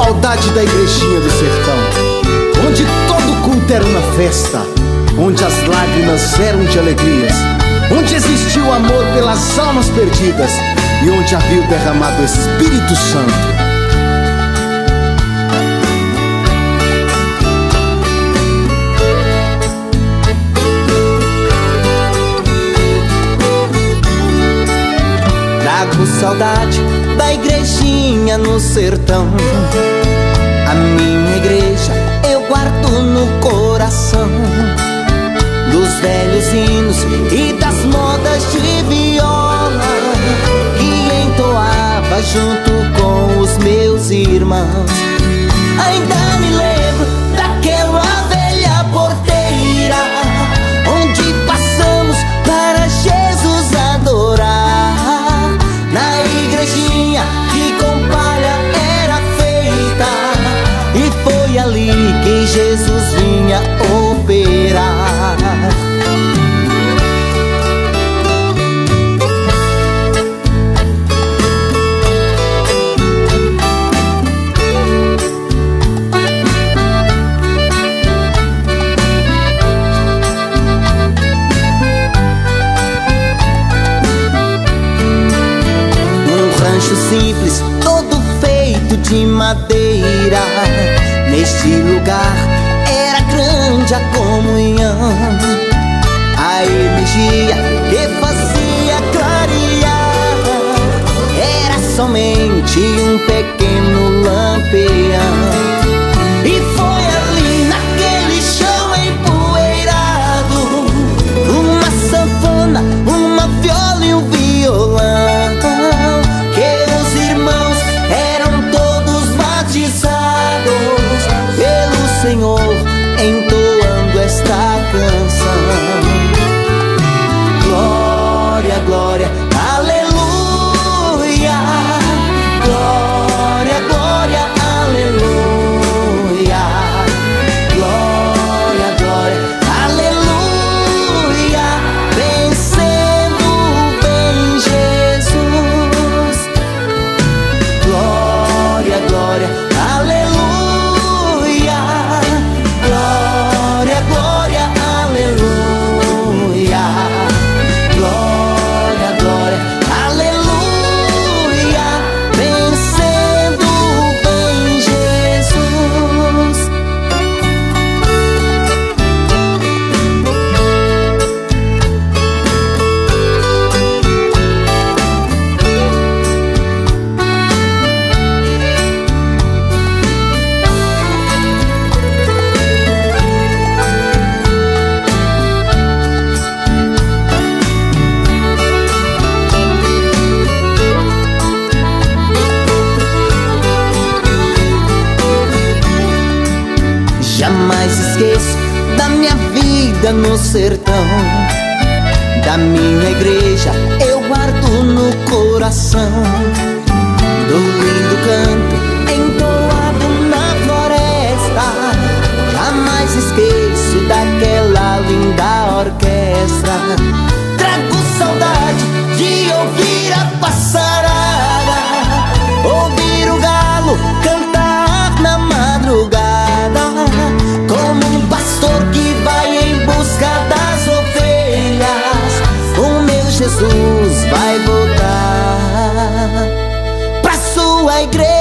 saudade da igrejinha do sertão, onde todo culto era uma festa, onde as lágrimas eram de alegrias, onde existia o amor pelas almas perdidas e onde havia o derramado Espírito Santo. Trago saudade da igrejinha no sertão. A minha igreja eu guardo no coração, dos velhos hinos e das modas de viola que entoava junto com os meus irmãos. Ainda me lembro daquela velha porteira onde passamos para Jesus adorar, na igrejinha que com palha era feita, e foi ali que Jesus vinha operar. Simples, todo feito de madeira. Neste lugar era grande a comunhão, a energia que fazia clarear era somente um pequeno lampião. E foi ali naquele chão empoeirado, uma sanfona, uma viola e um violão, pelo Senhor entoando esta canção. Glória, glória, aleluia. Glória, glória, aleluia. Glória, glória, aleluia. Vencendo bem Jesus. Glória, glória, aleluia. Jamais esqueço da minha vida no sertão, da minha igreja eu guardo no coração, do lindo canto entoado na floresta. Jamais esqueço daquela linda orquestra. Trago saudade de ouvir a passarada, ouvir o galo cantar na madrugada, como um pastor que vai em busca das ovelhas. O meu Jesus vai voltar pra sua igreja.